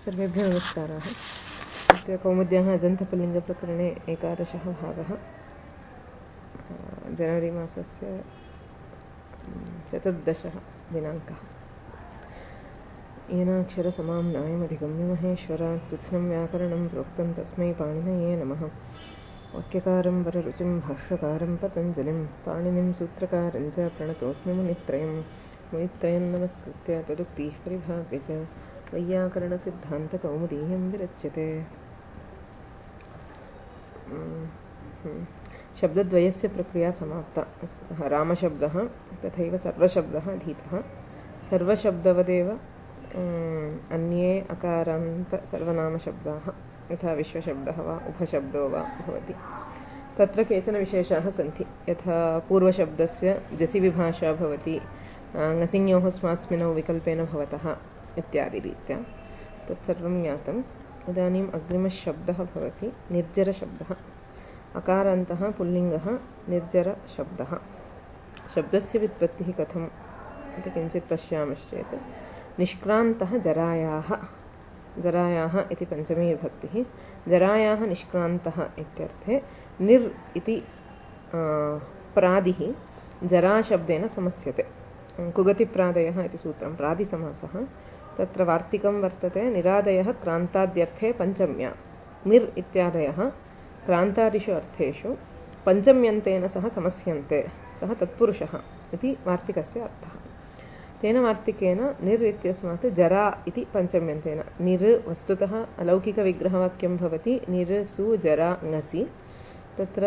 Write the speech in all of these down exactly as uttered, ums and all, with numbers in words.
सर्वेभ्यः नमस्काराः। अस्य कौमुद्याः अजन्तपुल्लिङ्गप्रकरणे एकादशः भागः। जनवरी मासस्य चतुर्दशः दिनाङ्कः। येनाक्षरसमां नायमधिगम्य महेश्वरात् कृत्स्नं व्याकरणं प्रोक्तं तस्मै पाणिनये नमः। वाक्यकारं वररुचिं भाष्यकारं पतञ्जलिं पाणिनिं सूत्रकारं च प्रणतोऽस्मि मुनित्रयं मुनित्रयं नमस्कृत्य तदुक्तिः परिभाव्य च वैयाकरणसिद्धान्तकौमुदीयं विरच्यते। शब्दद्वयस्य प्रक्रिया समाप्ता। रामशब्दः तथैव सर्वशब्दः अधीतः। सर्वशब्दवदेव अन्ये अकारान्त सर्वनामशब्दाः यथा विश्वशब्दः वा उपशब्दो वा भवति। तत्र केचन विशेषाः सन्ति। यथा पूर्वशब्दस्य जसि विभाषा भवति, ङसिञ्योः स्मात्स्मिनौ विकल्पेन भवतः इत्यादिरीत्या तत्सर्वं ज्ञातम्। इदानीम् अग्रिमशब्दः भवति निर्जरशब्दः। अकारान्तः पुल्लिङ्गः निर्जरशब्दः। शब्दस्य व्युत्पत्तिः कथम् इति किञ्चित् पश्यामश्चेत्, निष्क्रान्तः जरायाः जरायाः इति पञ्चमी विभक्तिः। जरायाः निष्क्रान्तः इत्यर्थे निर् इति प्रादिः जराशब्देन समस्यते। कुगतिप्रादयः इति सूत्रं प्रादिसमासः। तत्र वार्तिकं वर्तते निरादयः क्रान्ताद्यर्थे पञ्चम्या। निर् इत्यादयः क्रान्तादिषु अर्थेषु पञ्चम्यन्तेन सह समस्यन्ते, सः तत्पुरुषः इति वार्तिकस्य अर्थः। तेन वार्तिकेन निर् इत्यस्मात् जरा इति पञ्चम्यन्तेन। निर् वस्तुतः अलौकिकविग्रहवाक्यं भवति। निर् सु जरा ङसि। तत्र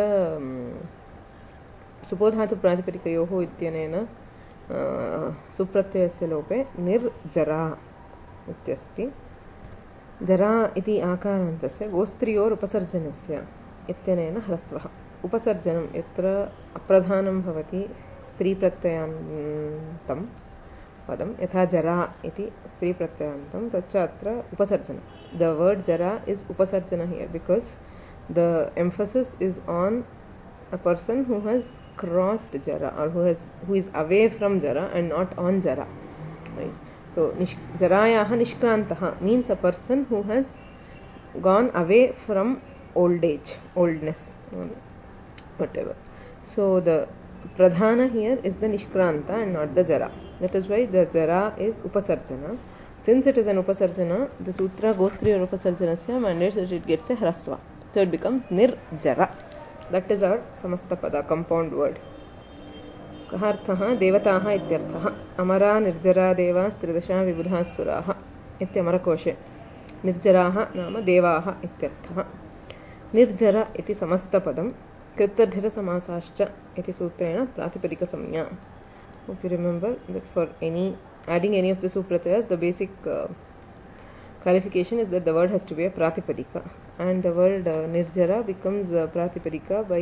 सुपोधातुप्रातिपदिकयोः इत्यनेन सुप्रत्ययस्य लोपे निर् जरा इत्यस्ति। जरा इति आकारान्तस्य गोस्त्रियोरुपसर्जनस्य इत्यनेन ह्रस्वः। उपसर्जनं यत्र अप्रधानं भवति स्त्रीप्रत्ययान्तं पदं, यथा जरा इति स्त्रीप्रत्ययान्तं, तच्च अत्र उपसर्जनं। द वर्ड जरा इज उपसर्जन here because the emphasis is on a person who has crossed jara or who has who is away from jara and not on jara, right? So nish, jarayah nishkrantah means a person who has gone away from old age, oldness, whatever. So the pradhana here is the nishkranta and not the jara. That is why the jara is upasarjana. Since it is an upasarjana, the sutra gostriya upasarjanasya mandates that it gets a hrasva, so it becomes nirjara. That is our samastapada, compound word. कहार्थः देवताः इत्यर्थः। अमरा निर्जरा देवा त्रिदशा विबुधाः सुराः इत्यमरकोशे। निर्जराः नाम देवाः इत्यर्थः। निर्जर इति समस्तपदं कृत्यर्थितसमासाश्च इति सूत्रेण प्रातिपदिकसंज्ञा. If you remember that for any adding any of the supratyas, the basic uh, qualification is that the word has to be a pratipadika, and the word uh, nirjara becomes uh, pratipadika by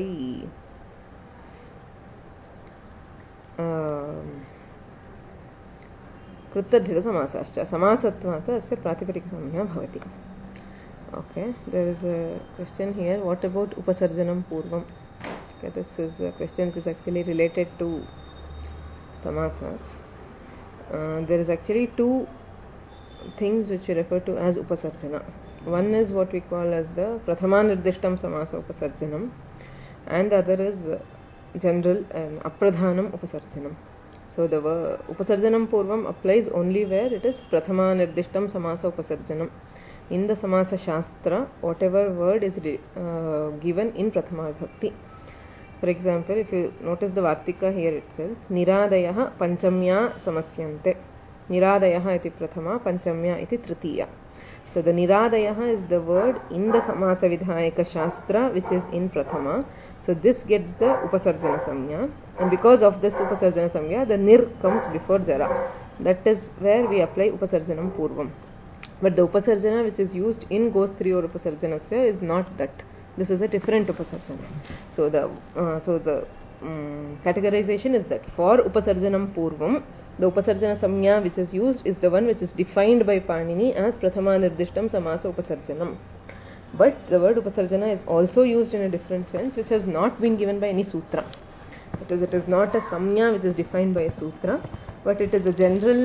कृत्यर्थितसमासाश्च समासत्वात् अस्य प्रातिपदिकसंज्ञा भवति. Okay, there is a question here. What about upasarjanam purvam? Okay, this is a question which is actually related to samasas. Uh, there is actually two things which we refer to as upasarjana. One is what we call as the prathama nirdishtam samasa upasarjanam, and the other is general and apradhanam upasarjanam. So the uh, upasarjanam purvam applies only where it is prathama nirdishtam samasa upasarjanam. In the samasa shastra, whatever word is uh, given in prathama vibhakti. For example, if you notice the vartika here itself, niradayah panchamya samasyante. Niradayah iti prathama, panchamya iti tritiya. So the niradayah is the word in the samasa vidhayaka shastra which is in prathama. So this gets the upasarjana samya, and because of this upasarjana samya, the nir comes before jara. That is where we apply upasarjanam purvam. But the upasarjana which is used in gostriyor upasarjanasya is not that. This is a different upasarjana. So the uh, so the um, categorization is that for upasarjanam purvam, the upasarjana samya which is used is the one which is defined by Panini as prathama nirdishtam samasa upasarjanam. But the word upasarjana is also used in a different sense which has not been given by any sutra. It is, it is not a samya which is defined by a sutra, but it is a general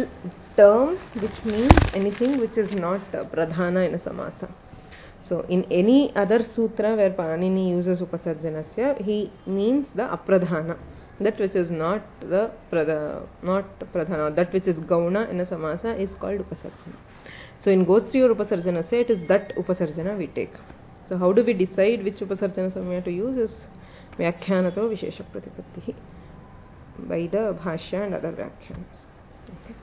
term which means anything which is not uh, pradhana in a samasa. So in any other sutra where Panini uses upasarjanasya, he means the apradhana, that which is not the pradha, not pradhana, that which is gauna in a samasa is called upasarjana. So in Gostriya upasarjanasya, it is that upasarjana we take. So how do we decide which upasarjana samya to use? Is Vyakhyanato Vishesha Pratipattihi, by the Bhashya and other Vyakhyanas. Okay.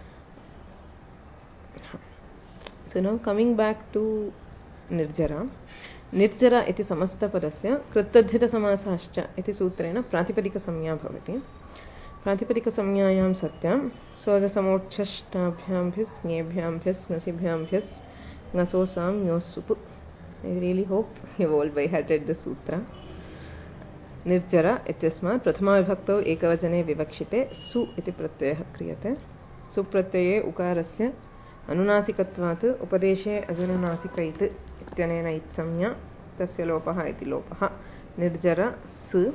So now coming back to Nirjara. Nirjara iti samasta padasya krittadhita samasascha iti sutrena pratipadika samya bhavati. Pratipadika samyayam satyam soja samotchashtabhyam bhis ngebhyam bhis nasibhyam bhis ngasosam yosupu. I really hope you have all by heart read the sutra. Nirjara ityasmat prathama vibhaktau ekavachane vivakshite su iti pratyayah kriyate. Su pratyaye ukarasya अनुनासिकत्वात् उपदेशे अजनुनासिकैत् इत्यनेन इत्संज्ञा तस्य लोपः इति लोपः. निर्जर स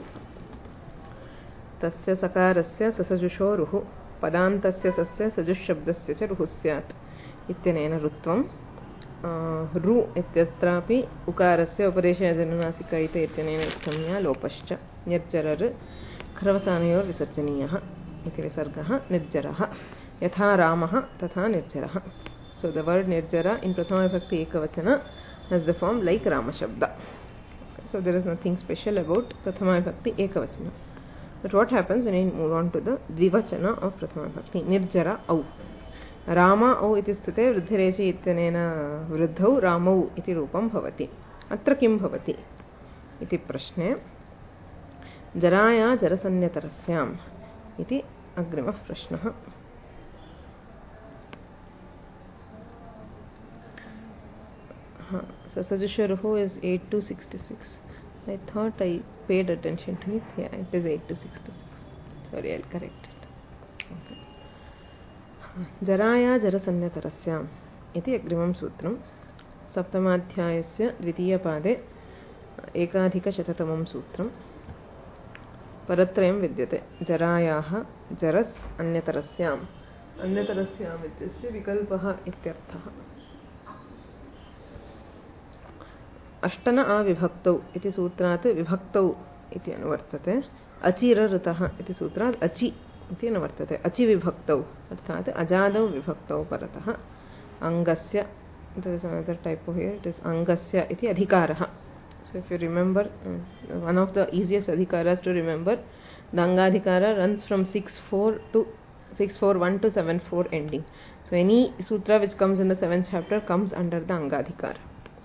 तस्य सकारस्य ससजुषो रुः पदान्तस्य सस्य सजुःशब्दस्य च रुः स्यात् इत्यनेन रुत्वं. रु इत्यत्रापि उकारस्य उपदेशे अजनुनासिकैत् इत्यनेन इत्संज्ञा लोपश्च. निर्जरर् खरवसानयोर् विसर्जनीयः इति विसर्गः निर्जरः. Yatha Ramaha Tatha Nirjaraha. So the word Nirjara in Prathama Vibhakti Ekavachana has the form like Rama Shabda. Okay, so there is nothing special about Prathama Vibhakti Ekavachana. But what happens when I move on to the Dvivachana of Prathama Vibhakti? Nirjara Au. Rama Au iti sthute vruddhirechi ityanena vruddhau Ramau iti rupam bhavati. Atra kim bhavati iti prashne Jaraya Jarasanyatarasyam iti agrimah prashnah. So Sajusharuhu is eight to sixty-six. I thought I paid attention to it. Yeah, it is eight to sixty-six. Sorry, I'll correct it. Okay. Jaraya Jarasanyatarasyam iti agrimam sutram. Saptamadhyayasya dvitiya pade ekadhika shatatamam sutram. Paratrayam vidyate. Jarayaha jaras anyatarasyam. Anyatarasyam ityasya vikalpaha ityarthaha. अष्टन अविभक्तौ इति सूत्रात् विभक्तौ इति अनुवर्तते. अचिरऋतः इति सूत्रात् अचि इति अनुवर्तते. अचि विभक्तौ अर्थात् अजादौ विभक्तौ परतः अंगस्य. There is another typo here. It is angasya iti adhikarah. So if you remember, uh, one of the easiest adhikaras to remember, the angadhikara runs from six four to six four one to seven four ending. So any sutra which comes in the seventh chapter comes under the angadhikara.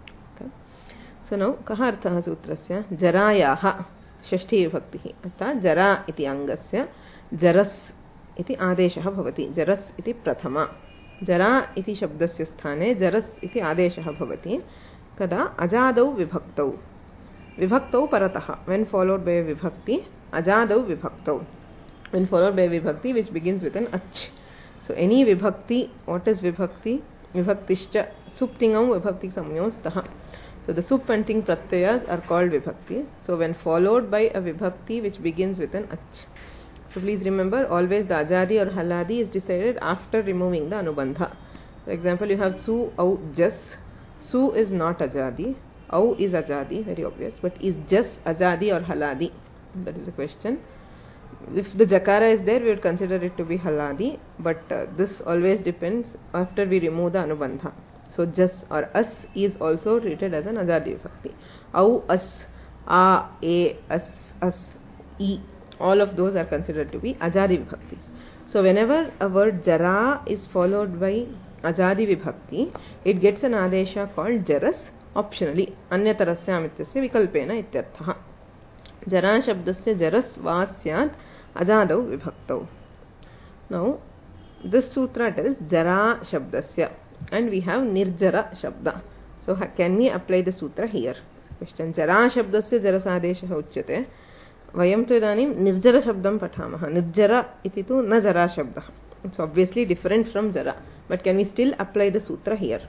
So now kaha arthah sutrasya jarayaha shashti vibhaktihi arthat jara iti angasya jaras iti adeshah bhavati. Jaras iti prathama. Jara iti shabdasya sthane jaras iti adeshah bhavati kada ajadau vibhaktau. Vibhaktau paratah, when followed by a vibhakti. Ajadau vibhaktau, when followed by a vibhakti which begins with an ach. So any vibhakti, what is vibhakti? Vibhaktischa suptingam vibhakti samyostah. So the sup-ending pratyayas are called vibhakti. So when followed by a vibhakti which begins with an ach. So please remember, always the ajadi or haladi is decided after removing the anubandha. For example, you have su, au, jas. Su is not ajadi. Au is ajadi, very obvious. But is jas ajadi or haladi? That is the question. If the jakara is there, we would consider it to be haladi. But uh, this always depends after we remove the anubandha. So jas or as is also treated as an ajadi vibhakti. Au, as, a, a, as, as, e. All of those are considered to be ajadi vibhaktis. So whenever a word jara is followed by ajadi vibhakti, it gets an adesha called jaras optionally. Anyatarasyam ityasya vikalpena ityarthaha. Jara shabdasya jaras va syat ajadau vibhaktau. Now this sutra tells jara shabdasya and we have nirjara shabda. So can we apply the sutra here? Question. Jara shabdasya jaras adesha uchyate. Vayam tu idanim nirjara shabdam pathamah. Nirjara iti tu na jara shabdah. It's obviously different from jara. But can we still apply the sutra here?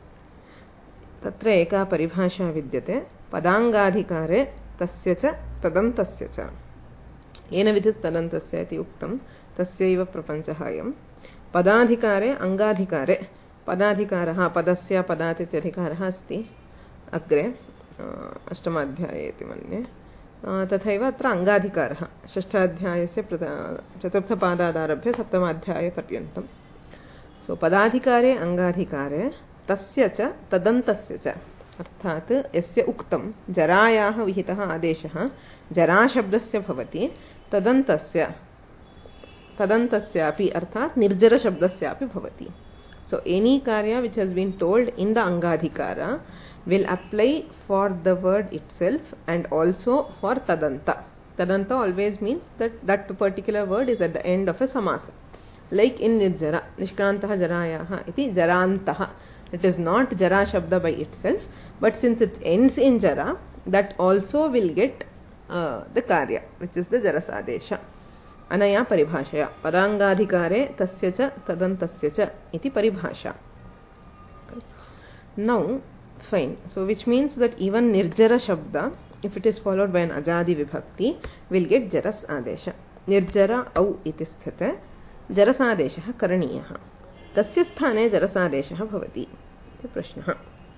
Tatra eka paribhasha vidyate. Padangadhikare tasya cha tadantasya cha. Yena vidhis tadantasya iti uktam. Tasyaiva prapanchahayam. पदाधिकारे अंगाधिकारे पदाधिकारः पदस्य पदात् इत्यधिकारः अस्ति अग्रे अष्टमाध्याये इति मन्ये तथैव अत्र अंगाधिकारः षष्ठाध्यायस्य चतुर्थपादादारभ्य सप्तमाध्यायपर्यन्तं सो पदाधिकारे अंगाधिकारे तस्य च तदन्तस्य च अर्थात् यस्य उक्तं जरायाः विहितः आदेशः जराशब्दस्य भवति तदन्तस्य तदन्तस्यापि अर्थात् निर्जरशब्दस्यापि भवति. So any karya which has been told in the angadhikara will apply for the word itself and also for tadanta. Tadanta always means that that particular word is at the end of a samasa. Like in nirjara, nishkrantaha jarayaha iti jarantaha. It is not jara shabda by itself, but since it ends in jara, that also will get uh, the karya, which is the jarasadesha. अनया परिभाषया पदांगाधिकारे तस्य च तदन्तस्य च इति परिभाषा. Now fine, so which means that even nirjara shabda, if it is followed by an ajadi vibhakti, will get jaras adesha. Nirjara au iti sthite jarasadeshah karaniyah. तस्य स्थाने जरसादेशः भवति इति प्रश्नः.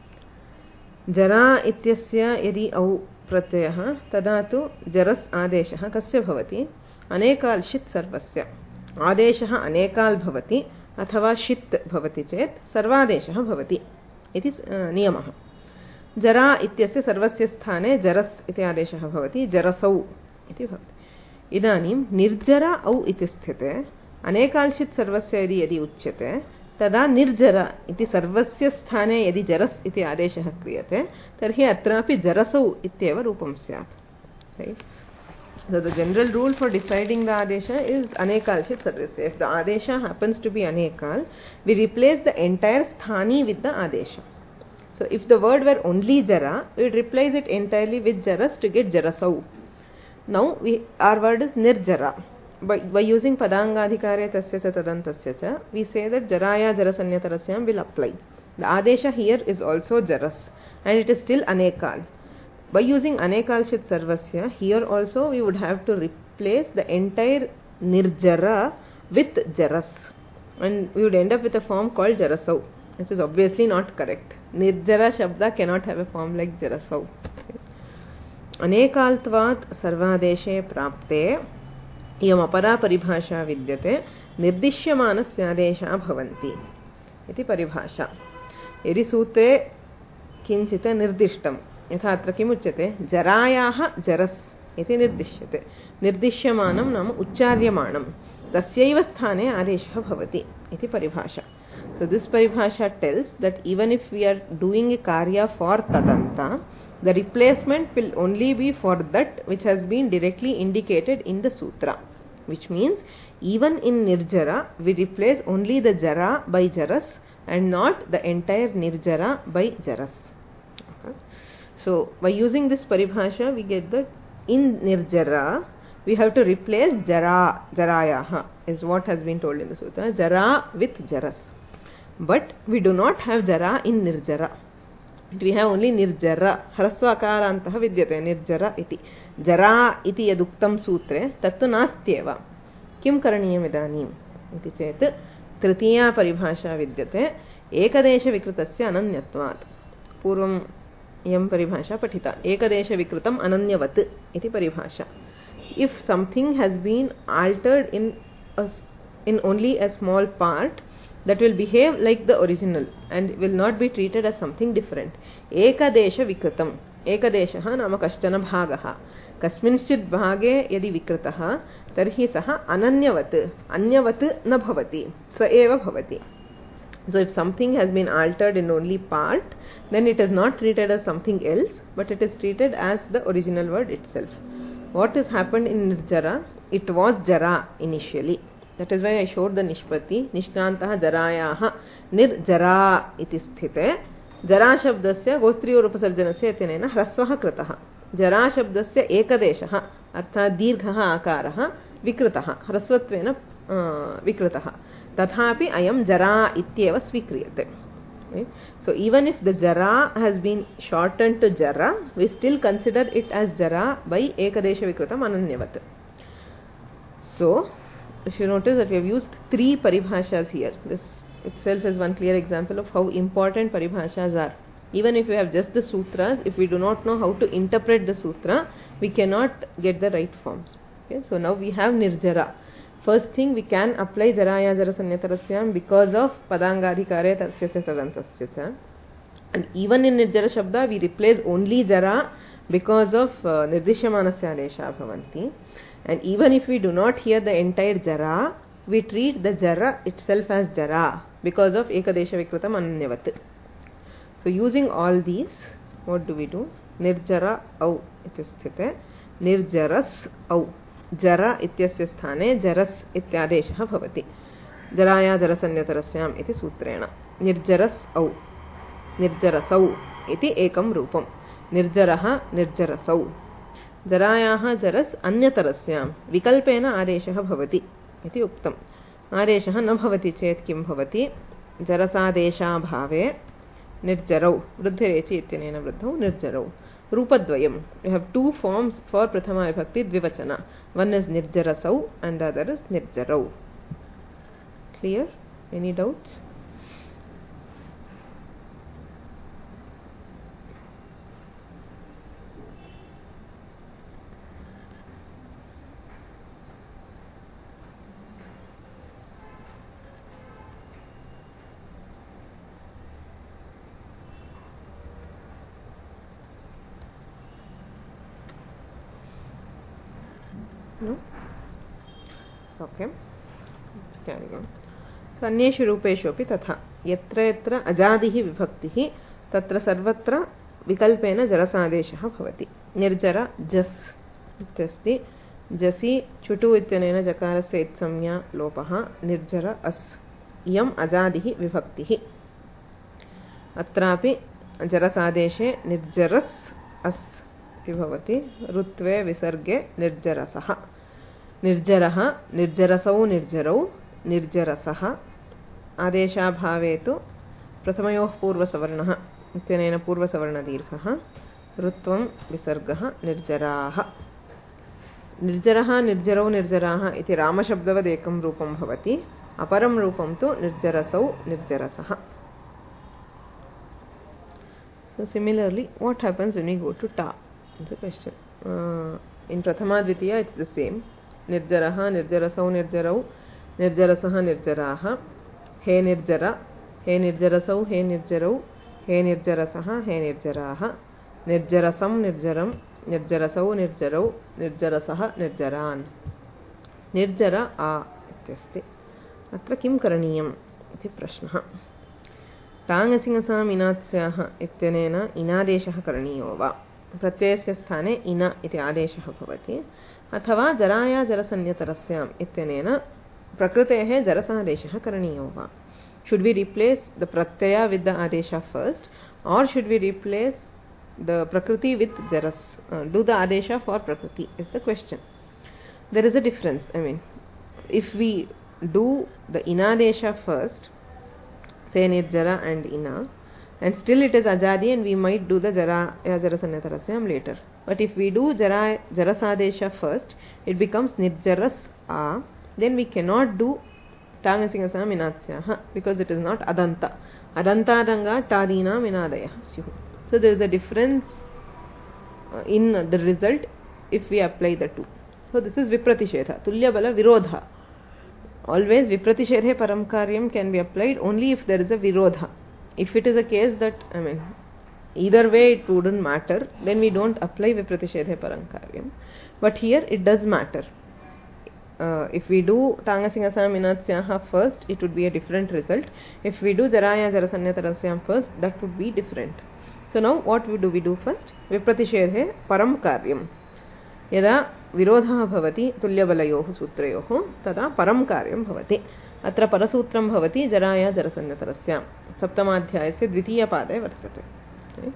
जरा इत्यस्य यदि औ प्रत्ययः तदा तु जरस् आदेशः कस्य भवति? अनेकाल् षित् सर्वस्य. आदेशः अनेकाल् भवति अथवा षित् भवति चेत् सर्वादेशः भवति इति नियमः. जरा इत्यस्य सर्वस्य स्थाने जरस् इति आदेशः भवति, जरसौ इति भवति. इदानीं निर्जरा औ इति स्थिते अनेकाल्षित् सर्वस्य यदि यदि उच्यते तदा निर्जरा इति सर्वस्य स्थाने यदि जरस् इति आदेशः क्रियते तर्हि अत्रापि जरसौ इत्येव रूपं स्यात्. Right? So the general rule for deciding the adesha is anekalshit sarvasya. If the adesha happens to be anekal, we replace the entire sthani with the adesha. So if the word were only jara, we would replace it entirely with jaras to get jarasau. Now we, our word is nirjara. By, by using padangadhikare tasya cha tadantasya cha, we say that jaraya jarasanyatarasyam will apply. The adesha here is also jaras and it is still anekal. By using anekalshit sarvasya, here also we would have to replace the entire nirjara with jaras and we would end up with a form called jarasau, which is obviously not correct. Nirjara shabda cannot have a form like jarasau. Anekaltvat sarvadeshe prapte इयम् अपरा परिभाषा विद्यते निर्दिश्यमानस्यादेशा भवन्ति इति परिभाषा. यदि सूत्रे किञ्चित् निर्दिष्टं यथा अत्र किम् उच्यते जरायाः जरस् इति निर्दिश्यते. निर्दिश्यमानं नाम उच्चार्यमाणं तस्यैव स्थाने आदेशः भवति इति परिभाषा. So this paribhasha tells that even if we are doing a karya for tadanta, the replacement will only be for that which has been directly indicated in the sutra, which means even in nirjara we replace only the jara by jaras and not the entire nirjara by jaras. Okay. So by using this paribhasha we get that in nirjara we have to replace jara, jarayaha is what has been told in the sutra, jara with jaras. But we do not have jara in nirjara. We have only nirjara, hrasva akarantah vidyate nirjara iti. Jara iti yaduktam sutre tattu nastyeva. Kim karaniyam idanim iti chet tritiya paribhasha vidyate ekadesha vikrutasya ananyatvat. Purvam yam paribhasha patita. Ekadesha vikrutam ananyavat iti paribhasha. If something has been altered in a, in only a small part, that will behave like the original and will not be treated as something different. Ekadesha vikrutam. Ekadeshaha nama kaschana bhagaha. Kasminchid bhage yadi vikrutaha tarhi saha ananyavat. Anyavat na bhavati. Sa eva bhavati. So if something has been altered in only part, then it is not treated as something else, but it is treated as the original word itself. What has happened in nirjara? It was jara initially. That is why I showed the nishpati. Nishkantaha jarayaha nirjara iti sthite. Jara shabdasya gostriyor upasarjanasya itinena hrasvaha krataha. Jara shabdasya ekadeshaha arthat dirghaha akaraha vikrataha. Hrasvatvena uh, vikrataha. Tathapi ayam jara ityeva svikriyate. Right? So even if the jara has been shortened to jara, we still consider it as jara by ekadesha vikrutam ananyavat. So if you notice that we have used three paribhashas here. This itself is one clear example of how important paribhashas are. Even if we have just the sutras, if we do not know how to interpret the sutra, we cannot get the right forms. Okay, so now we have nirjara. First thing, we can apply jaraya jarasanyatarasyam because of padangadhikare tasya tadantasya cha. And even in nirjara shabda, we replace only jara because of uh, nirdishyamanasya adesha bhavanti. And even if we do not hear the entire jara, we treat the jara itself as jara because of ekadesha vikritam ananyavat. So using all these, what do we do? Nirjara au iti sthite, nirjaras au. Jara ityasya sthane jaras ityadeshah bhavati. Jaraya jarasanyatarasyam iti sutrena. Nirjaras au. Nirjarasau iti ekam rupam. Nirjaraha nirjarasau. Jarayaha jaras anyatarasyam vikalpena adeshah bhavati iti uktam. Adeshah na bhavati chet kim bhavati? Jarasadesha bhave nirjarau. Vruddhirechi ityanena vruddhau nirjarau. Rupadvayam. We have two forms for prathama vibhakti dvivachana. One is nirjarasau and the other is nirjarau. Clear? Any doubts? No? Okay. Let's carry on. So, अन्येषु रूपेषु अपि तथा यत्र यत्र अजादिः विभक्तिः तत्र सर्वत्र विकल्पेन जरसादेशः भवति. निर्जर जस् इत्यस्ति. जसि चुटु इत्यनेन जकारस्य इत्संज्ञा लोपः. निर्जर अस् इयम् अजादिः विभक्तिः. अत्रापि जरसादेशे निर्जरस् अस् भवति. ऋत्वे विसर्गे निर्जरसः. निर्जरः निर्जरसौ निर्जरौ निर्जरसः. आदेशाभावे तु प्रथमयोः पूर्वसवर्णः इत्यनेन पूर्वसवर्णदीर्घः. ऋत्वं विसर्गः निर्जराः. निर्जरः निर्जरौ निर्जराः इति रामशब्दवद् एकं रूपं भवति. अपरं रूपं तु निर्जरसौ निर्जरसः. So similarly, what happens when we go to ta? That's the question. Uh, in Prathama Dvitiya, it's the same. Nirjaraha, Nirjarasau, Nirjarau, Nirjarasaha, Nirjaraha. He Nirjara, He Nirjarasau, He Nirjarau, He Nirjarasaha, He Nirjaraha. Nirjarasam, Nirjaram, Nirjarasau, Nirjarau, Nirjarasaha, Nirjaran. Nirjara a ityasti. Atra kim karaniyam iti prashnah. टांगसिंहसाम् इनात्स्याः इत्यनेन इनादेशः करणीयो वा? प्रत्ययस्य स्थाने इन इति आदेशः भवति. अथवा जराया जरसन्यतरस्याम् इत्यनेन प्रकृतेः जरसादेशः करणीयो वा? Should we replace the pratyaya with the adesha first, or should we replace the prakriti with jaras? Uh, do the adesha for prakriti is the question. There is a difference. I mean, if we do the inadesha first, say nirjara and ina, and still it is ajadi, and we might do the jara jarasanyatarasyam later. But if we do jara jarasadesha first, it becomes nirjaras a, then we cannot do tangasingasam inatsyaha because it is not adanta. Adantadanga tadina minadayah syuh. So there is a difference uh, in the result if we apply the two. So this is vipratishedha, tulya bala virodha. Always vipratishedhe param karyam can be applied only if there is a virodha. If it is a case that, I mean, either way it wouldn't matter, then we don't apply vipratishedhe param karyam. But here it does matter. Uh, if we do tangasingasam inatsyaha first, it would be a different result. If we do jaraya jarasanyatarasyam first, that would be different. So now what do we do first? Vipratishedhe param karyam. Yada virodha bhavati tulyabalayoh sutrayoh tada param karyam bhavati. Atra parasutram bhavati jaraya jarasanyatarasyam. Saptamadhyayasya dvitiya pade vartate. Okay.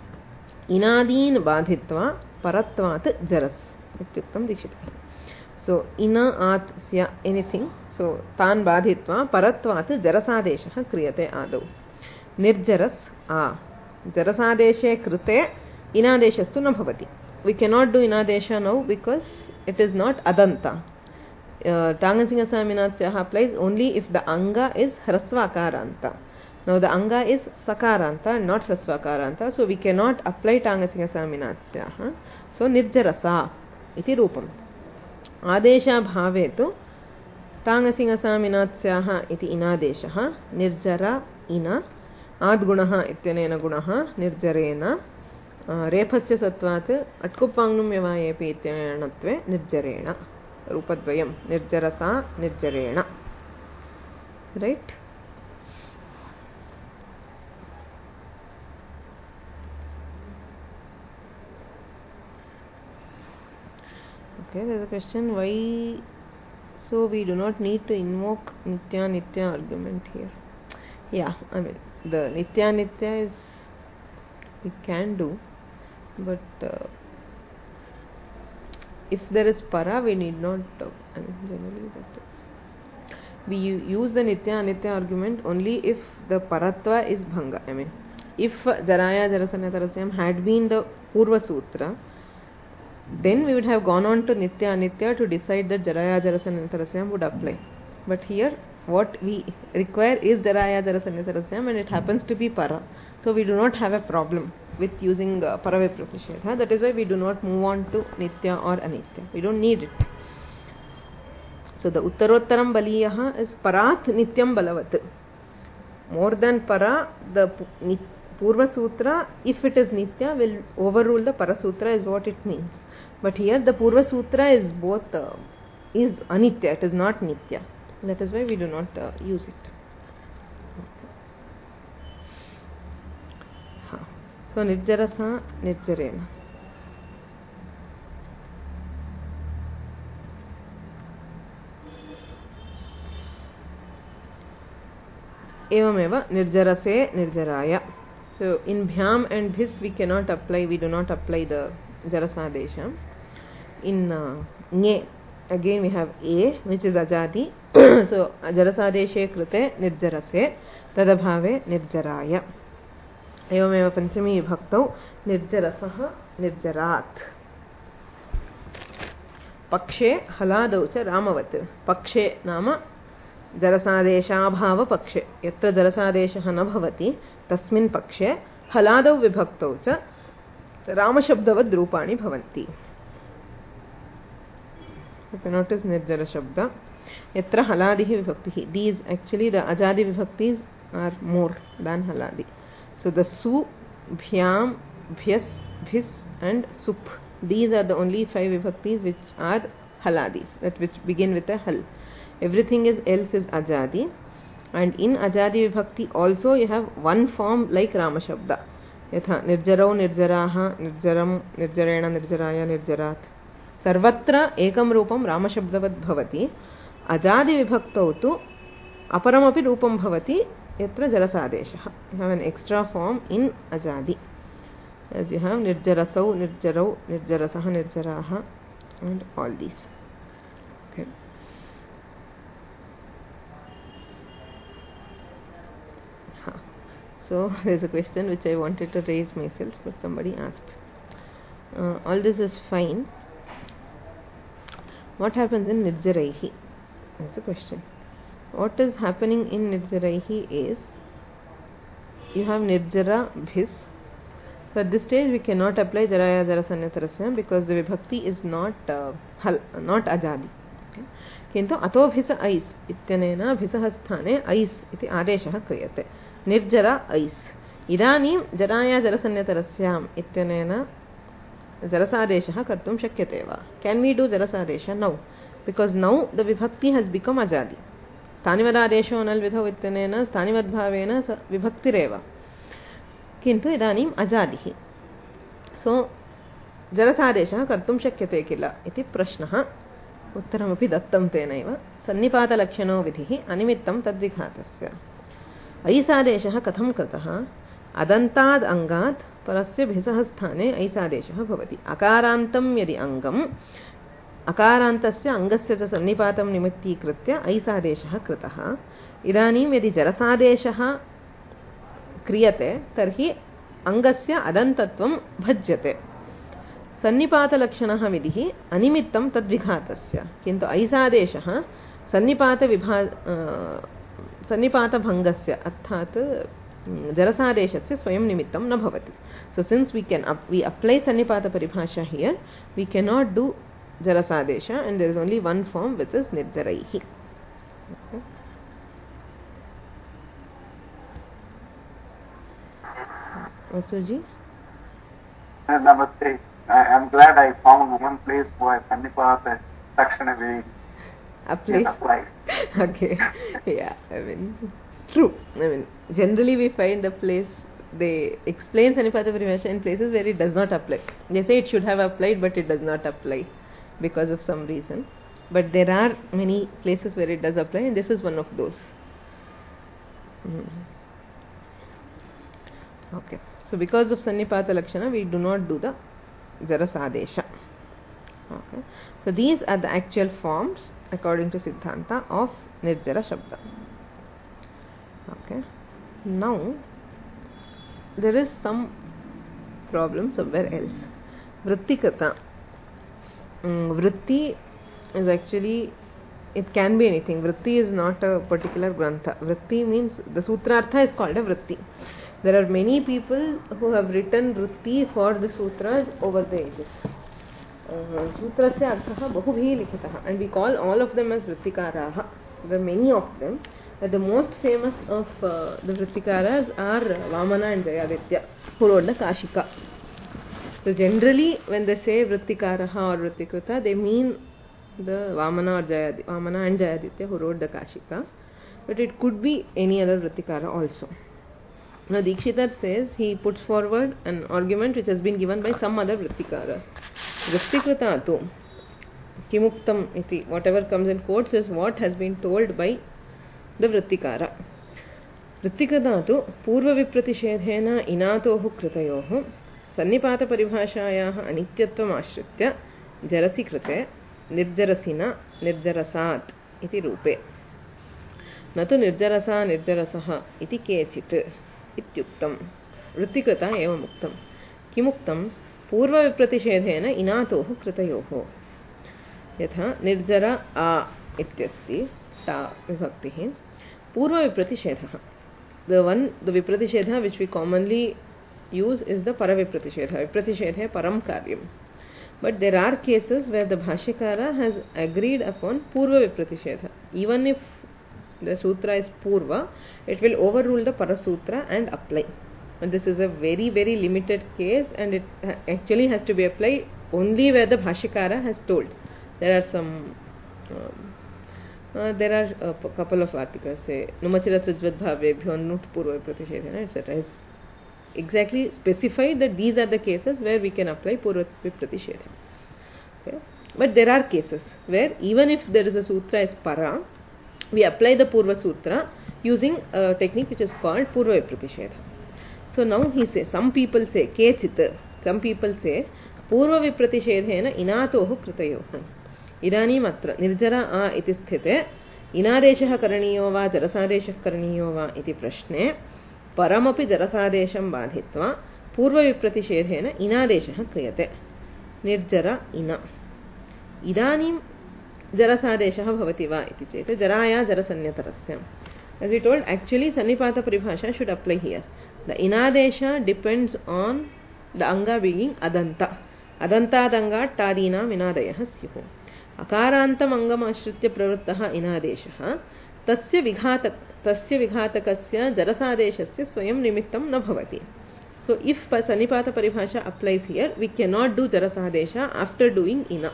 Inadin badhitva paratvat jaras ityuktam dikshitah. So ina at sya anything. So tan badhitva paratvat jarasadeshah kriyate adau. Nirjaras a. Jarasadeshe krite inadeshastu na bhavati. We cannot do inadesha now because it is not adanta. uh, Tangasingasaminatsyaha applies only if the anga is Hrasvakaranta. Now the anga is Sakaranta, not Hrasvakaranta, so we cannot apply Tangasingasaminatsyaha. So Nirjarasa iti rupam. Adesha bhavetu Tangasingasaminatsyaha iti inadeshaha Nirjara ina Adgunaha ityanena gunaha Nirjarena Rephasya satvat Atkupangnum yavayepi ityanena natve Nirjarena Rupadvayam Nirjarasa Nirjarena. Right? Okay, there is a question, why so we do not need to invoke Nitya Nitya argument here. Yeah, I mean the Nitya Nitya is we can do, but uh, if there is para we need not uh, I mean generally that is we use the Nitya Nitya argument only if the paratva is bhanga. I mean if Jaraya Jarasanatarasam had been the Purva Sutra, then we would have gone on to Nitya Anitya to decide that Jaraya Jarasanatarasam would apply. But here what we require is Jaraya Jarasanatarasam and it happens to be para. So we do not have a problem with using uh, Paraviprasishedha. That is why we do not move on to Nitya or Anitya. We don't need it. So the Uttarottaram Baliyaha is Parat Nityam Balavat. More than para, the Purva Sutra, if it is Nitya, will overrule the Para Sutra is what it means. But here the Purva Sutra is both, uh, is Anitya, it is not Nitya. That is why we do not uh, use it. Okay. So Nirjarasa Nirjarena. Evameva Nirjarase Nirjaraya. So in Bhyam and Bhis we cannot apply, we do not apply the Jarasadesha. In uh, Nye, again we have A, which is Ajadi. So Jarasadeshe Krute Nirjarase Tadabhave Nirjaraya. Evameva Panchami Vibhaktau Nirjarasaha Nirjarat. Pakshe Haladaucha Ramavat. Pakshe Nama Jarasadeshabhava Pakshe. Yatra Jarasadeshaha na bhavati Tasmin Pakshe Haladau Vibhaktau cha Ramashabdavad Rupani Bhavanti. You can notice Nirjara Shabda. Yatra Haladihi Vibhaktihi. These actually the Ajadi Vibhaktis are more than Haladi. So the Su, Bhyam, Bhyas, Bhis and Sup. These are the only five Vibhaktis which are Haladis, that which begin with a Hal. Everything is else is Ajadi. And in Ajadi Vibhakti also you have one form like Ramashabda. Yatha Nirjarau Nirjaraha Nirjaram Nirjarena Nirjaraya Nirjarat. Sarvatra Ekam Rupam Ramashabdavad Bhavati. Ajadi Vibhaktau tu Aparamapi Rupam Bhavati Yatra Jarasadeshaha. You have an extra form in Ajadi. As you have Nirjarasau, Nirjarau, Nirjarasaha, Nirjaraha and all these. Okay. So there is a question which I wanted to raise myself, but somebody asked. Uh, all this is fine. What happens in Nirjaraihi? That's the question. What is happening in Nirjaraihi is you have Nirjara Bhis. So at this stage we cannot apply Jaraya Jarasanyatarasya because the Vibhakti is not uh, hal, not Ajadi. Kintu ato bhisa ais ityanena bhisahasthane ais iti adeshah kriyate. Nirjara ais. Idanim Jaraya Jarasanyatarasyam ityanena Jarasadeshah kartum shakyate va. Can we do Jarasadesha? No. Because now the Vibhakti has become Ajadi. Sthanivadadesho analvidho ityanena sthanivadbhavena vibhaktireva. Kintu idanim Ajadihi. So Jarasadeshah kartum shakyate kila iti prashnaha. Uttaramapi dattam tenaiva sannipata lakshano vidhihi animittam tadvighatasya. Aisadeshah katham kratah adantad angat parasya bhisahasthane aisadeshah bhavati. Akarantam yadi angam akarantasya angasya cha sannipatam nimitti kritya aisadeshah kratah. Idanim yadi jarasadeshah kriyate tarhi angasya adantatvam bhajyate. सन्निपातलक्षणः विधिः अनिमित्तं तद्विघातस्य किन्तु ऐसादेशः सन्निपातविभा सन्निपातभङ्गस्य अर्थात् जरसादेशस्य स्वयं निमित्तं न भवति. So since we can up, we apply sannipata paribhasha here, we cannot do jarasadesha, and there is only one form which is nirjaraihi. Okay. Vasuji? Namaste. I am glad I found one place where sannipata lakshana will apply. applied. Okay. Yeah, I mean, true. I mean, generally we find a place they explain sannipata paribhasha in places where it does not apply. They say it should have applied, but it does not apply because of some reason. But there are many places where it does apply, and this is one of those. Mm. Okay. So because of sannipata lakshana, we do not do the jarasadesha. Okay. So these are the actual forms according to Siddhanta of nirjara shabda. Okay. Now there is some problem somewhere else. Vrittikrita. Mm, vritti is actually, it can be anything. Vritti is not a particular grantha. Vritti means the sutrartha is called a vritti. There are many people who have written vritti for the sutras over the ages. Sutrasya arthaha bahubhi likhitah, and we call all of them as vrittikaraha. There are many of them. But the most famous of uh, the Vrittikaras are Vamana and Jayaditya, who wrote the Kashika. So generally, when they say Vrittikaraha or Vrittikrita, they mean the Vamana or Jayaditya, Vamana and Jayaditya, who wrote the Kashika. But it could be any other Vrittikara also. Now Dikshitar says he puts forward an argument which has been given by some other Vrittikaras. Vrittikrita tu kimuktam iti, whatever comes in quotes is what has been told by the Vrittikara. Vrittikrita tu purva vipratishekhena inatoh kritayoh sannipata paribhashayaah anityatvam ashritya jarasi krite nirjarasina nirjarasat iti rupe natu nirjarasa nirjarasah iti kechit ityuktam. Vrittikrita evam uktam kimuktam purva vipratishekhena inatoh kritayoh yatha nirjara a ityasti ta vibhakti purva vipratishekhah. The one, the vipratishekhah which we commonly use is the para vipratishekhah. Vipratishekhah param karyam. But there are cases where the bhashyakara has agreed upon purva vipratishekhah. Even if the sutra is purva, it will overrule the parasutra and apply. And this is a very very limited case, and it actually has to be applied only where the bhashyakara has told. There are some um, Uh, there are a p- couple of articles, say Numachiratajvad bhavebhyo nut purva vipratishekhena, et cetera. Is exactly specified that these are the cases where we can apply purva vipratishekhena. Okay. But there are cases where even if there is a sutra is para, we apply the purva sutra using a technique which is called purva vipratishekhena. So now he says, some people say kechit, some people say purva vipratishekhena inatoh kritayoh. इदानीम् अत्र निर्जरा आ इति स्थिते इनादेशः करणीयो वा जरसादेशः करणीयो वा इति प्रश्ने परमपि जरसादेशं बाधित्वा पूर्वविप्रतिषेधेन इनादेशः क्रियते. निर्जरा इन. इदानीं जरसादेशः भवति वा इति चेत् जराया जरसन्यतरस्य. As we told, actually sannipata paribhasha should apply here. The inadesha depends on the anga being adanta. Adantadanga tadina inadayah syuh. अकारान्तम् अङ्गम् आश्रित्य प्रवृत्तः इनादेशः तस्य विघात तस्य विघातकस्य जरसादेशस्य स्वयं निमित्तं न भवति. So if sannipata paribhasha applies here, we cannot do jarasadesha after doing ina.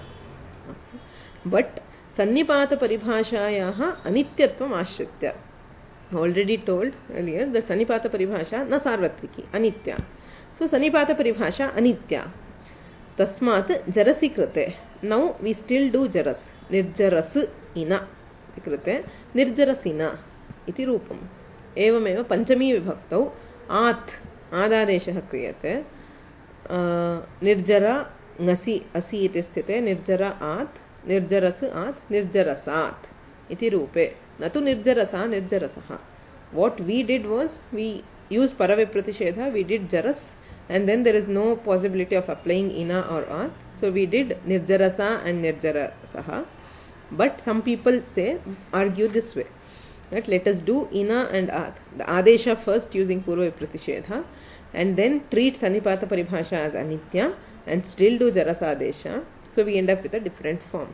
But sannipata paribhashayaah anityatvam ashritya, already told earlier that sannipata paribhasha na sarvatriki, anitya. So sannipata paribhasha anitya. Tasmat jarasi krite. Now we still do jaras. Nirjaras ina krite nirjarasina iti rupam. Evameva panchami vibhaktau at adadeshah kriyate. Nirjara ngasi asi iti sthite nirjara at nirjaras at nirjarasat iti rupe. Natu nirjarasa nirjarasaha. What we did was we used paravipratishekhah, we did jaras and then there is no possibility of applying ina or at. So we did nirjarasa and nirjarasaha. But some people say, argue this way, that let us do ina and at, the adesha first using purva pratishedha, and then treat sanipata paribhasha as anitya and still do jarasa adesha. So we end up with a different form.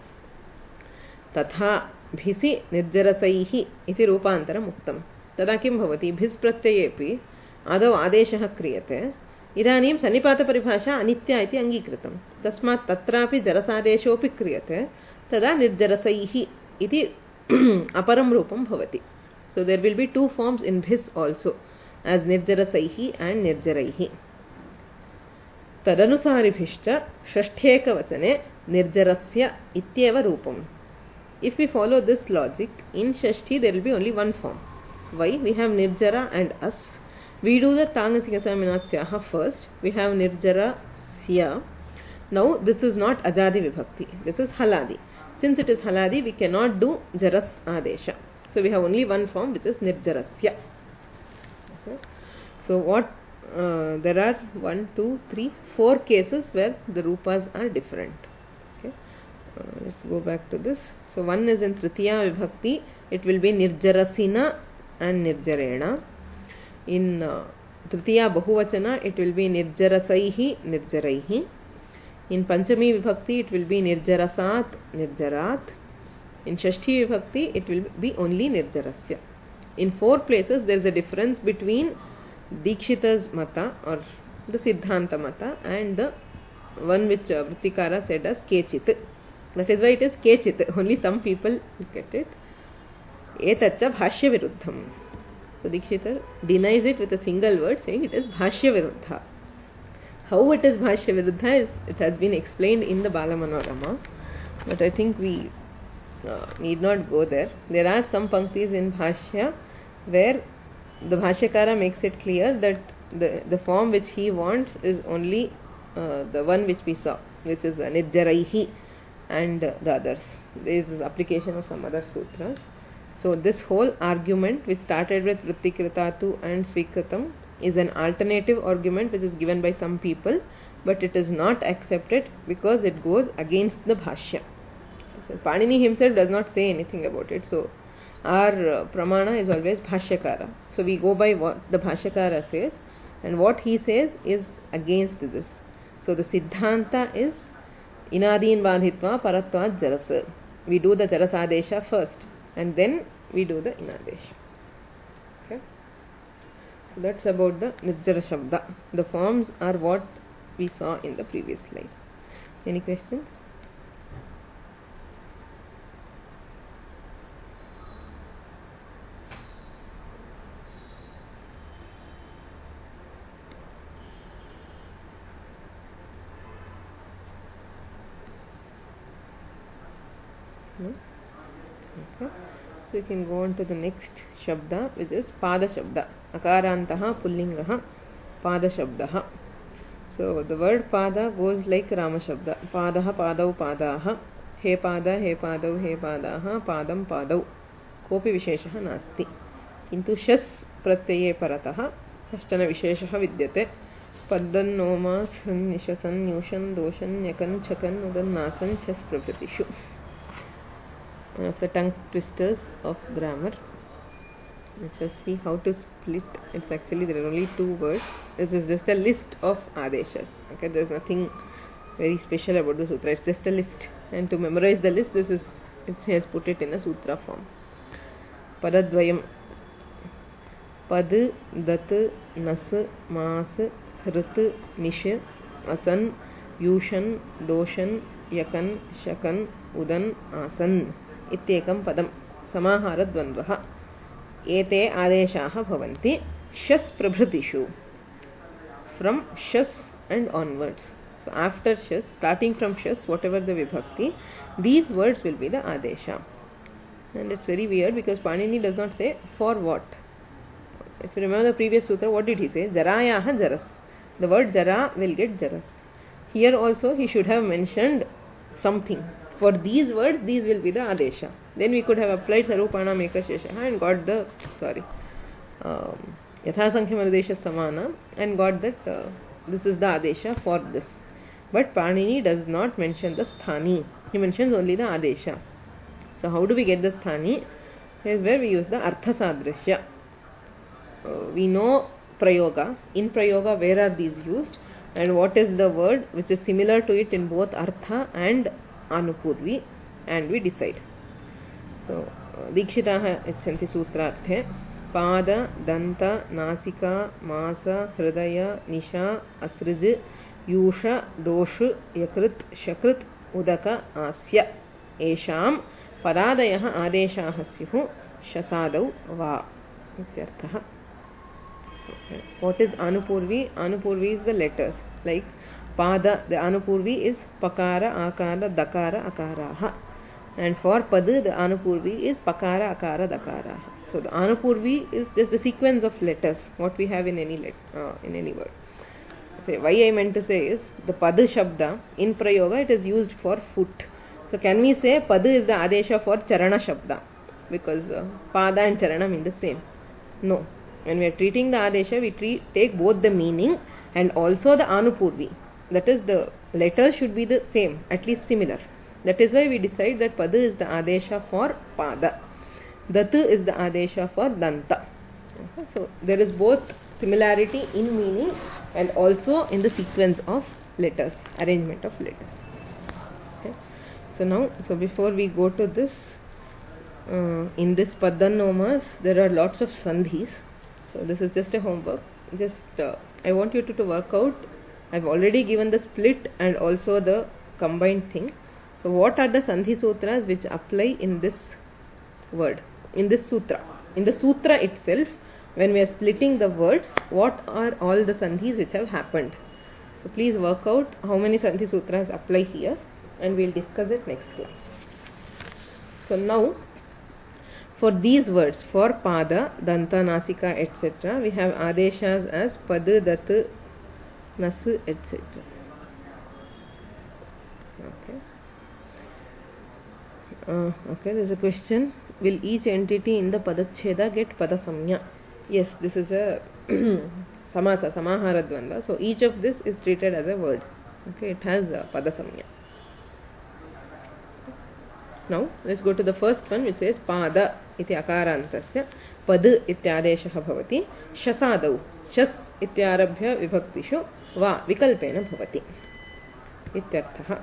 Tatha bhisi nirjarasaihi iti rupantaram uktam. Tada kim bhavati bhis pratyayepi adau adeshah kriyate इदानीं सन्निपातपरिभाषा अनित्या इति अङ्गीकृतं तस्मात् तत्रापि जरसादेशोऽपि क्रियते तदा निर्जरसैः इति अपरं रूपं भवति. So there will be two forms in bhis also, as निर्जरसैः and निर्जरैः. तदनुसारिभिश्च षष्ठ्येकवचने निर्जरस्य इत्येव रूपम्. If we follow this logic, in Shashthi there will be only one form. Why? We have nirjara and as. We do the Tangasikasaminasyaha first. We have nirjara sya. Now this is not ajadi vibhakti. This is haladi. Since it is haladi, we cannot do jaras adesha. So we have only one form, which is nirjarasya. Okay. So what uh, there are one, two, three, four cases where the rupas are different. Okay. Uh, let's go back to this. So one is in tritiya vibhakti. It will be nirjarasina and nirjarena. In uh, tritiya bahuvachana, it will be nirjarasaihi nirjaraihi. In panchami vibhakti, it will be nirjarasat nirjarat. In shashti vibhakti, it will be only nirjarasya. In four places, there is a difference between Dikshita's mata or the Siddhanta mata and the one which uh, Vrittikara said as kechit. That is why it is kechit. Only some people look at it. Etaccha bhashya viruddham. So Dikshita denies it with a single word, saying it is bhashya viruddha. How it is bhashya viruddha is, it has been explained in the Balamanorama, but I think we uh, need not go there. There are some panktis in bhashya where the bhashyakara makes it clear that the, the form which he wants is only uh, the one which we saw, which is nirjaraihi and uh, the others. There is application of some other sutras. So this whole argument which started with Vrittikritatu and Svikritam is an alternative argument which is given by some people, but it is not accepted because it goes against the bhashya. So Panini himself does not say anything about it. So our uh, pramana is always bhashyakara. So we go by what the bhashyakara says, and what he says is against this. So the siddhanta is inadin badhitva paratvat jarasa. We do the jarasadesha first, and then we do the inadesha. Okay. So that's about the nirjara shabda. The forms are what we saw in the previous slide. Any questions? No? Okay. So we can go on to the next shabda, which is pada shabda. Akarantaha pullingaha pada shabdaha. So the word pada goes like Rama shabda. Padaha padau padaha. He pada he padau he padaha padam padau. Kopi visheshaha nasti. Kintu shas pratyaye parataha kashchana visheshaha vidyate. Paddan noma san nishasan nyushan doshan yakan chakan udan nasan chas pravritishu. One of the tongue twisters of grammar. Let's just see how to split. It's actually there are only two words. This is just a list of adeshas. Okay, there's nothing very special about the sutra. It's just a list. And to memorize the list, this is it has put it in a sutra form. Padadvayam. Pad, dat, nas, mas, hrit, nish, asan, yushan, doshan, yakan, shakan, udan, asan. इत्येकं पदं समाहारद्वन्द्वः एते आदेशाः भवन्ति शस् प्रभृतिषु from shas and onwards. So after shas, starting from shas, whatever the vibhakti, these words will be the adesha. And it's very weird because Panini does not say for what. If you remember the previous sutra, what did he say? Jarayaha jaras. The word jara will get jaras. Here also he should have mentioned something. For these words, these will be the adesha. Then we could have applied sarupana meka sheshaha and got the, sorry, um, yatha sankhya madesha samana and got that uh, This is the adesha for this. But Panini does not mention the sthani. He mentions only the adesha. So how do we get the sthani? Here's where we use the artha sadrishya. Uh, we know prayoga. In prayoga, where are these used? And what is the word which is similar to it in both artha and anupurvi? And we decide. So, Dikshitaha ichanti sutrarthe. Pada, Danta, Nasika, Masa, Hridaya, Nisha, Asrij, Yusha, Doshu, Yakrit, Shakrit, Udaka, Asya. Esham Padadayaha Adeshaha Syuhu Shasadau Va. Ityarthaha. What is Anupurvi? Anupurvi is the letters. Like Pada, the Anupurvi is Pakara, Akara, Dakara, Akaraha. And for Padu, the Anupurvi is Pakara, Akara, Dakaraha. So the Anupurvi is just the sequence of letters, what we have in any let, uh, in any word. Say, why I meant to say is, the Padu Shabda, in Prayoga, it is used for foot. So can we say Padu is the Adesha for Charana Shabda? Because uh, Pada and Charana mean the same. No. When we are treating the Adesha, we treat, take both the meaning and also the Anupurvi. That is, the letters should be the same, at least similar. That is why we decide that Padu is the Adesha for Pada. Datu is the Adesha for Danta. Okay. So there is both similarity in meaning and also in the sequence of letters, arrangement of letters. Okay. So now, so before we go to this, uh, in this Padanomas, there are lots of sandhis. So this is just a homework. Just uh, I want you to, to work out. I've already given the split and also the combined thing. So what are the sandhi sutras which apply in this word, in this sutra? In the sutra itself, when we are splitting the words, what are all the sandhis which have happened? So please work out how many sandhi sutras apply here, and we'll discuss it next class. So now, for these words, for Pada, Danta, Nasika, et cetera, we have Adeshas as Padu, Datu, Nasu, et cetera. Okay. Uh, okay, there is a question. Will each entity in the Padacheda get Padasamya? Yes, this is a Samasa, Samahara Dvanda. So each of this is treated as a word. Okay, it has a Padasamya. Now, let's go to the first one, which says Pada iti akarantasya Padu ityadeshaha bhavati Shasadau Shas ityarabhya vibhaktishu Va vikalpena bhavati Ityarthaha.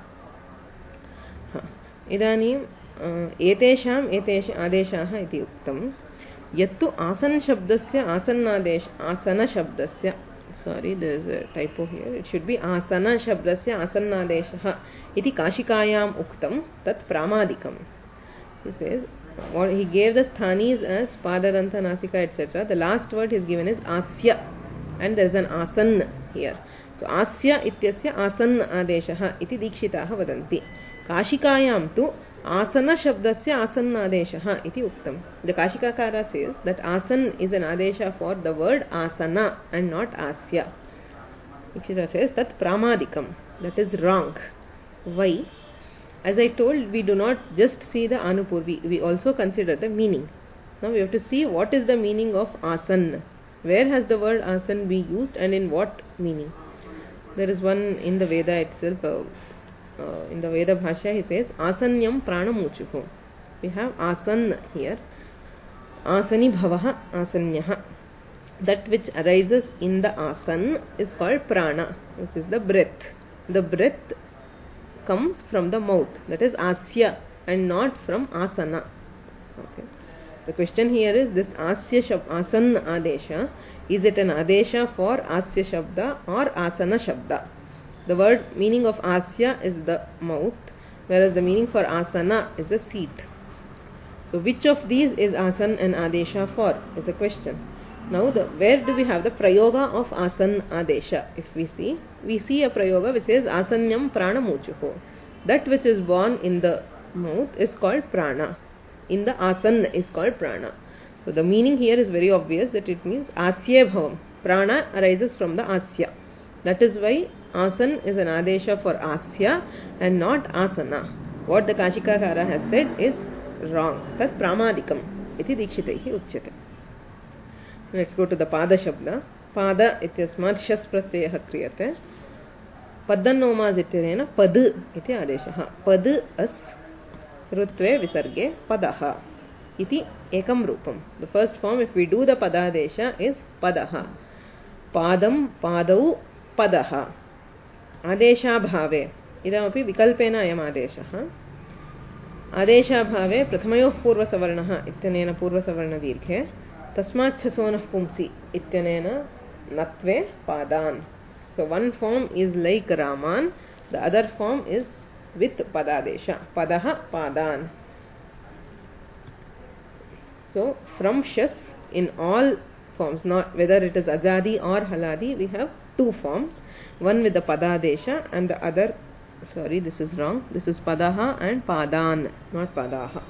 Idanim Etesham etesh adeshaha iti uktam Yattu asan shabdasya asannadesh asana shabdasya. Sorry, there is a typo here. It should be asana shabdasya asannadeshaha iti kashikayam uktam tat pramadikam. He says, what he gave the sthanis as Padadanta, Nasika, et cetera. The last word he is given is asya, and there is an asan here. So asya ityasya asan adeshaha iti dikshitaha vadanti. Kashikayam tu asana shabdasya asanna adeshaha iti uktam. The Kashikakara says that asan is an adesha for the word asana and not asya. Dikshita says that pramadikam. That is wrong. Why? As I told, we do not just see the Anupurvi, we also consider the meaning. Now we have to see what is the meaning of asan. Where has the word asan been used and in what meaning? There is one in the Veda itself. Uh, Uh, in the Veda Bhashya, he says Asanyam pranamuchuhu. We have asan here. Asani bhavaha asanyaha. That which arises in the asan is called prana, which is the breath. The breath comes from the mouth. That is asya and not from asana. Okay. The question here is, this asya shab, asan adesha, is it an adesha for asya shabda or asana shabda? The word meaning of asya is the mouth, whereas the meaning for asana is the seat. So which of these is asan and adesha for is the question. Now the where do we have the prayoga of asan adesha? If we see, we see a prayoga which says asanyam pranamuchuho. That which is born in the mouth is called prana. In the asan is called prana. So the meaning here is very obvious, that it means asya bhavam. Prana arises from the asya. That is why asan is an adesha for asya and not asana. What the Kashikakara has said is wrong. Tat pramadikam iti dikshitaihi uchyate. Let's go to the Pada Shabda. पाद इत्यस्मात् शस् प्रत्ययः क्रियते पदन्नोमाज् इत्यनेन पद इति आदेशः पद अस् ऋत्वे विसर्गे पदः इति एकं रूपं the first form if we do the पदादेश इज पदः पादं पादौ पदः आदेशाभावे इदमपि विकल्पेन अयम् आदेशः आदेशाभावे प्रथमयोः पूर्वसवर्णः इत्यनेन पूर्वसवर्णदीर्घे तस्मात् छसोनः पुंसि इत्यनेन नत्वे पादान् so one form is like raman the other form is with padadesha padah padan so from shas in all forms not whether it is ajadi or haladi we have two forms one with the padadesha and the other sorry this is wrong this is padaha and padan not padaha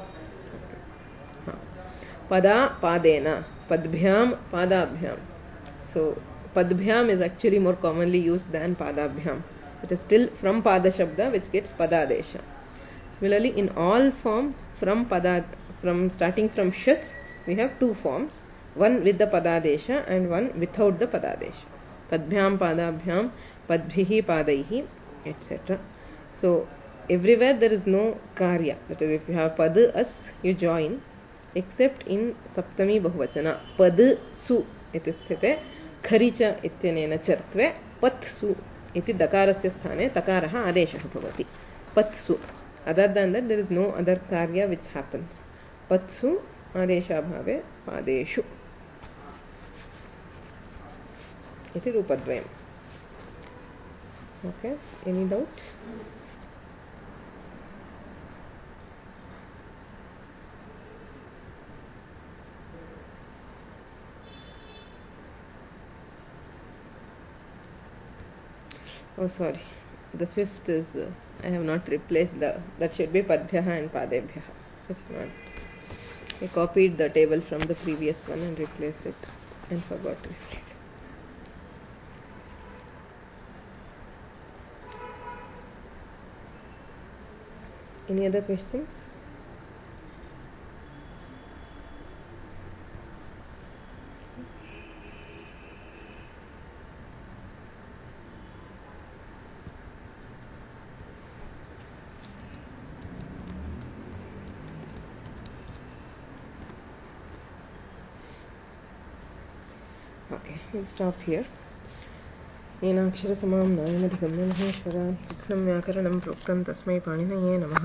pada padena padbhyam padabhyam so padbhyam is actually more commonly used than padabhyam it is still from pada shabda which gets padadesha similarly in all forms from pada from starting from shas we have two forms one with the padadesha and one without the padadesha padbhyam padabhyam padbhihi padaihi etc so everywhere there is no karya that is if you have pad as you join except in saptami bahuvachana pad su iti sthite खरिच इत्यनेन चर्त्वे पत्सु इति दकारस्य स्थाने तकारः आदेशः भवति पत्सु other than that there is no other karya which happens patsu आदेशाभावे पादेषु इति रूपद्वयम् okay any doubts oh sorry the fifth is uh, I have not replaced the that should be padbhyah and padebhyah it's not I copied the table from the previous one and replaced it and forgot to replace it any other questions okay we'll stop here येनाक्षरसमां नायमधिगम्य महेश्वरान् कृत्स्नं व्याकरणं प्रोक्तं तस्मै पाणिनये नमः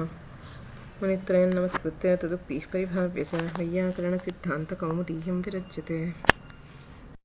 मुनित्रयं नमस्कृत्य तदुक्तिः परिभाव्य च वैयाकरणसिद्धान्तकौमुदीयं विरच्यते